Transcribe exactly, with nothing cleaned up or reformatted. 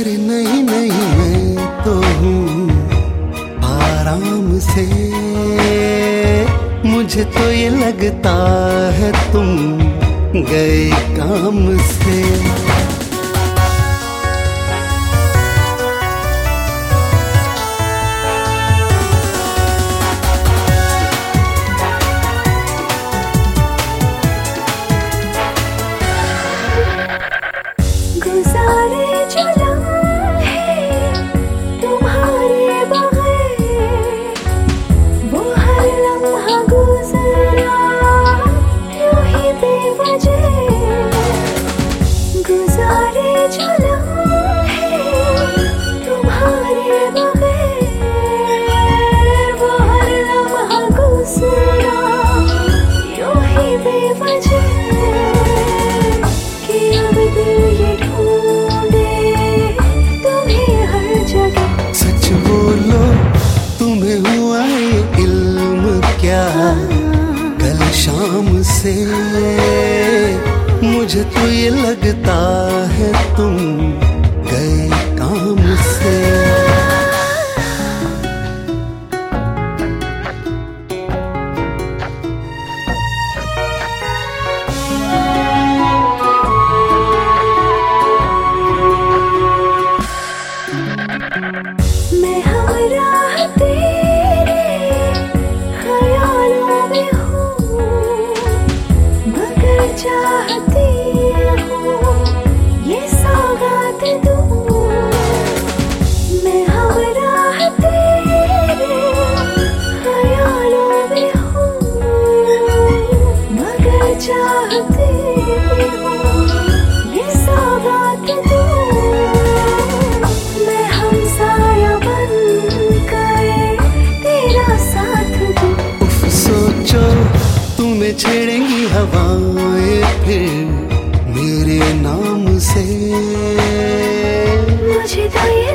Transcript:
अरे नहीं नहीं मैं तो हूँ आराम से, मुझे तो ये लगता है तुम गए काम से। गुजारे जो लम्हे तुम्हारे बगैर, वो हर लम्हा गुजरा यूं ही बेवजह। गुजारे जो लम्हे तुम्हारे बगैर, वो हर लम्हा गुजरा यूं ही बेवजह। कि अब दिल ये ढूंढे तुम्हें हर जगह। सच बोलो तुम्हें हुआ ये इल्म क्या कल शाम से, मुझे तो ये लगता है तुम गए काम से। मैं हमरा तेरे ख्यालों में हूँ, मगर चाहती हूँ ये सौगात दूँ। मैं हमरा तेरे ख्यालों में हूँ, मगर चाहती हूँ ये सौगात दूँ। तुम्हें छेड़ेंगी हवाएं फिर मेरे नाम से, मुझे तो ये